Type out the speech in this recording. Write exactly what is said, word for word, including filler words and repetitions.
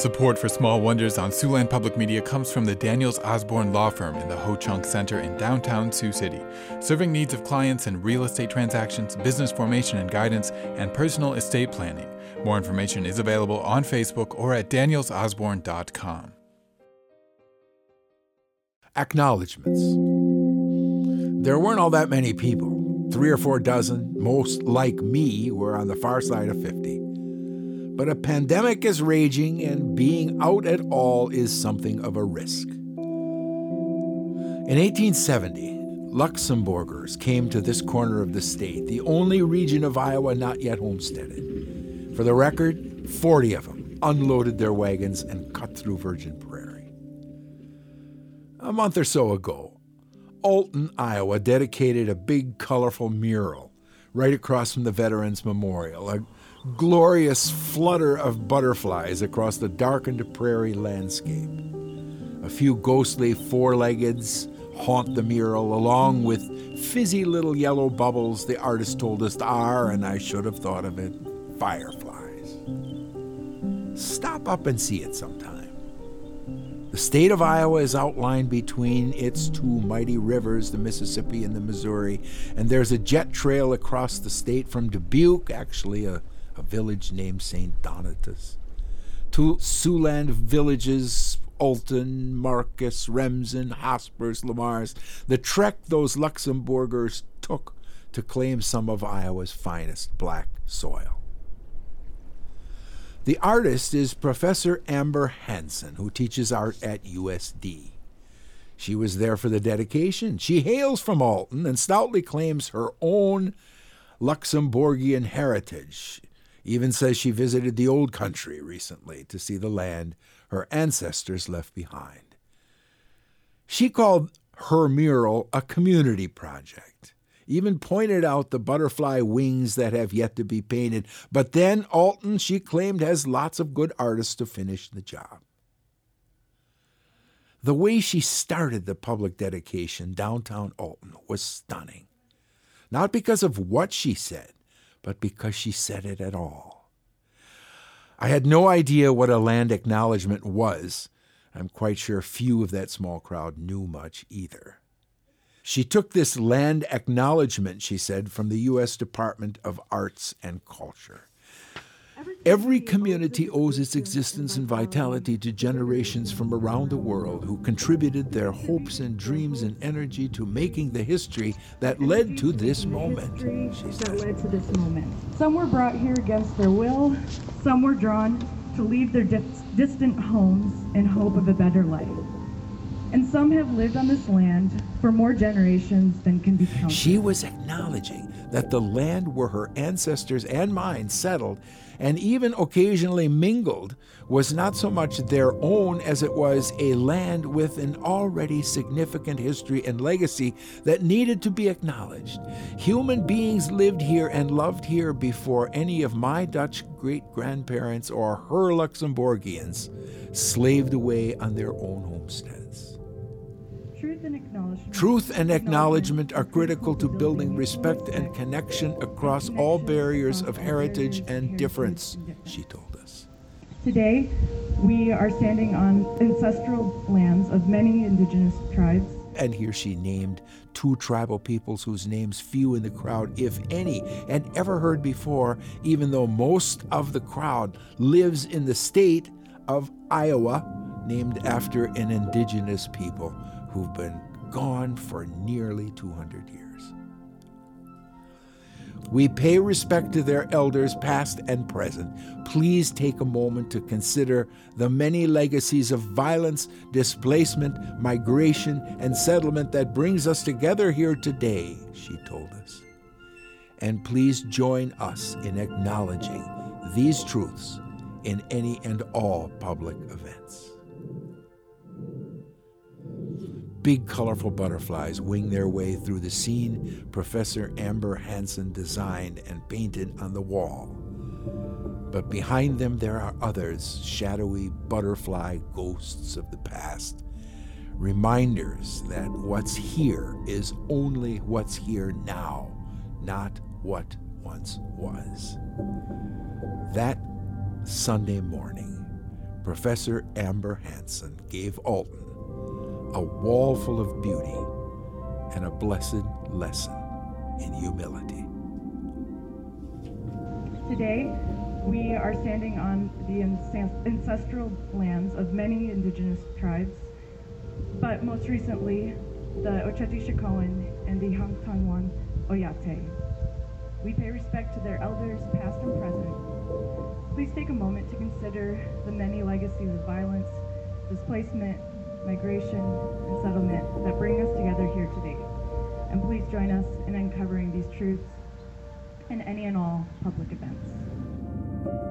Support for Small Wonders on Siouxland Public Media comes from the Daniels Osborne Law Firm in the Ho-Chunk Center in downtown Sioux City, serving needs of clients in real estate transactions, business formation and guidance, and personal estate planning. More information is available on Facebook or at daniels osborne dot com. Acknowledgements. There weren't all that many people. Three or four dozen, most like me, were on the far side of fifty. But a pandemic is raging, and being out at all is something of a risk. In eighteen seventy, Luxembourgers came to this corner of the state, the only region of Iowa not yet homesteaded. For the record, forty of them unloaded their wagons and cut through virgin prairie. A month or so ago, Alton, Iowa, dedicated a big, colorful mural right across from the Veterans Memorial, a glorious flutter of butterflies across the darkened prairie landscape. A few ghostly four-leggeds haunt the mural, along with fizzy little yellow bubbles the artist told us are, and I should have thought of it, fireflies. Stop up and see it sometime. The state of Iowa is outlined between its two mighty rivers, the Mississippi and the Missouri, and there's a jet trail across the state from Dubuque, actually a, a village named Saint Donatus, to Siouxland villages, Alton, Marcus, Remsen, Hospers, Lamars, the trek those Luxembourgers took to claim some of Iowa's finest black soil. The artist is Professor Amber Hansen, who teaches art at U S D. She was there for the dedication. She hails from Alton and stoutly claims her own Luxembourgian heritage. Even says she visited the old country recently to see the land her ancestors left behind. She called her mural a community project. Even pointed out the butterfly wings that have yet to be painted. But then Alton, she claimed, has lots of good artists to finish the job. The way she started the public dedication downtown Alton was stunning. Not because of what she said, but because she said it at all. I had no idea what a land acknowledgement was. I'm quite sure few of that small crowd knew much either. She took this land acknowledgement, she said, from the U S Department of Arts and Culture. Every community owes its existence and vitality to generations from around the world who contributed their hopes and dreams and energy to making the history that led to this moment, she said. That led to this moment. Some were brought here against their will. Some were drawn to leave their di- distant homes in hope of a better life. And some have lived on this land for more generations than can be counted. She was acknowledging that the land where her ancestors and mine settled and even occasionally mingled was not so much their own as it was a land with an already significant history and legacy that needed to be acknowledged. Human beings lived here and loved here before any of my Dutch great-grandparents or her Luxembourgians slaved away on their own homesteads. Truth and acknowledgement. Truth and acknowledgement are critical to building respect and connection across all barriers of heritage and difference, she told us. Today, we are standing on ancestral lands of many indigenous tribes. And here she named two tribal peoples whose names few in the crowd, if any, had ever heard before, even though most of the crowd lives in the state of Iowa, named after an indigenous people who've been gone for nearly two hundred years. We pay respect to their elders, past and present. Please take a moment to consider the many legacies of violence, displacement, migration, and settlement that brings us together here today, she told us. And please join us in acknowledging these truths in any and all public events. Big, colorful butterflies wing their way through the scene Professor Amber Hansen designed and painted on the wall. But behind them there are others, shadowy butterfly ghosts of the past, reminders that what's here is only what's here now, not what once was. That Sunday morning, Professor Amber Hanson gave Alton a wall full of beauty and a blessed lesson in humility. Today, we are standing on the ancestral lands of many indigenous tribes, but most recently, the Oceti-Sakowin and the Hangtangwan Oyate. We pay respect to their elders, past and present. Please take a moment to consider the many legacies of violence, displacement, migration, and settlement that bring us together here today. And please join us in uncovering these truths in any and all public events.